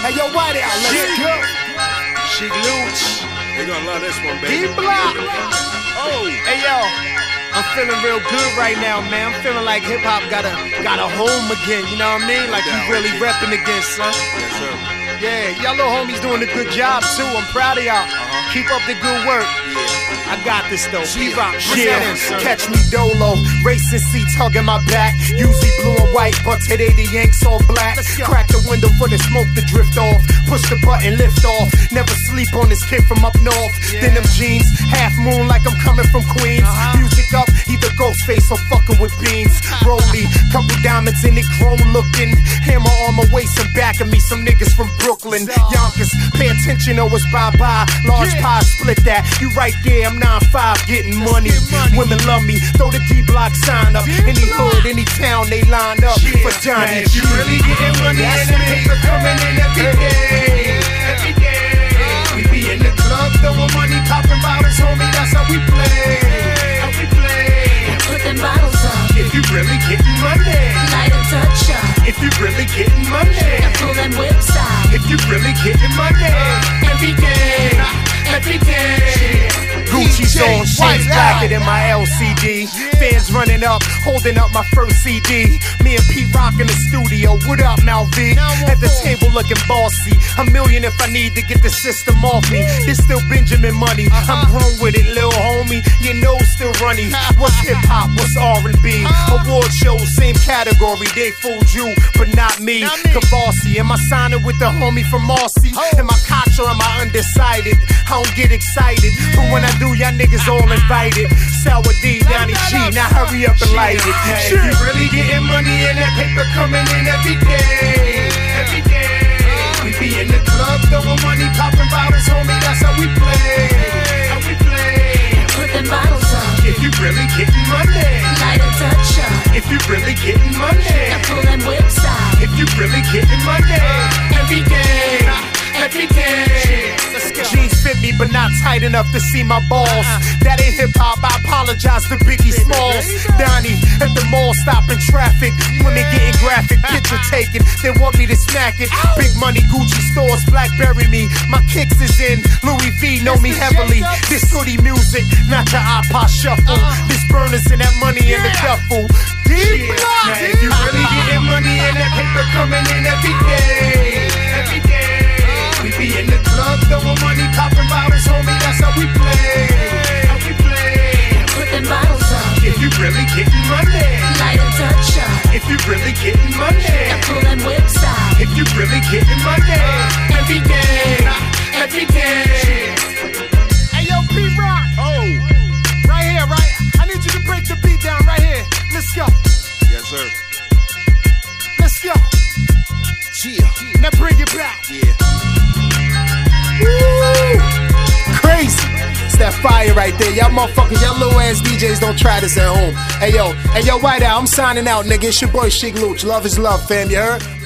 Hey, yo, White Out, let's go. Sheek Louch. They gonna love this one, baby. D-Block. Oh. Hey, yo. I'm feeling real good right now, man. I'm feeling like hip-hop got a home again, you know what I mean? Like we really repping again, son. Yes, sir. Yeah, y'all little homies doing a good job, too. I'm proud of y'all. Keep up the good work. Yeah. I got this, though. P-Rock, Yeah, in, son. catch me dolo, racing seats hugging my back. Usually blue and white, but today the Yanks all black. Crack the window for the smoke to drift off. Push the button, lift off. Never sleep on this kid from up north. Denim jeans, half moon like I'm coming from Queens. Music up, either Ghostface or fucking with beans. Rolly, couple diamonds in it, chrome looking. Hammer on my waist and back of me, some niggas from Brooklyn. Yonkers, pay attention or it's bye-bye. Large pie, split that. You right there, I'm 9-5 getting money. Women love me, throw the D-Block sign up. Any hood, any town, they line up for Johnny. If you really getting money and the paper coming in every day. Every day. We be in the club throwing money, popping bottles, homie, that's how we play. How we play. Put them bottles up. If you really getting money. Light a touch up. If you really getting money. Pull them whips out. If you really getting money. Every day. Every day. Gucci's on, shades blacker than my LCD. Fans running up, holding up my first CD. Me and Pete Rock in the studio. What up, Mal V? At the table looking bossy. $1 million if I need to get the system off me. This still Benjamin money. I'm grown with it, lil homie. Your nose still runny. What's hip hop? What's R&B? Award shows, same category. They fooled you, but not me. Kavasi, am I signing with the homie from Marcy? Am I cocked or am I undecided? I don't get excited, but when I do, y'all niggas all invited. Sour D, Donnie G, now hurry up and light it. If you really getting money and that paper coming in every day. Every day. We be in the club throwing money, popping bottles, homie, that's how we play. How we play. Put them bottles up. If you really getting money. Light a touch up. If you really getting money. Pull them whips out. If you really getting money. Every day. Every day. Jeans fit me, but not tight enough to see my balls. That ain't hip hop, I apologize to Biggie Smalls. Donnie at the mall stopping traffic. Women getting graphic, picture taken. They want me to smack it. Big money, Gucci stores, Blackberry me. My kicks is in, Louis V know me heavily. This hoodie music, not your iPod shuffle. This burners and that money in the duffel. Now if you really getting money and that paper coming in every day. Every day. We be in the club throwing money, popping bottles, homie, that's how we play. How we play. Put them bottles up. If you really getting money. Light a touch up. If you really getting money. Pull them whips out. If you really getting money. Every day. Every day. Hey yo, P-Rock. Oh. Right here, right? I need you to break the beat down right here. Let's go. Yes, sir. Let's go. Yeah. Now bring it back. Yeah. Woo! Crazy. It's that fire right there. Y'all motherfuckers, y'all little ass DJs don't try this at home. Hey yo, White Out, I'm signing out, nigga. It's your boy Sheek Louch. Love is love, fam, you heard?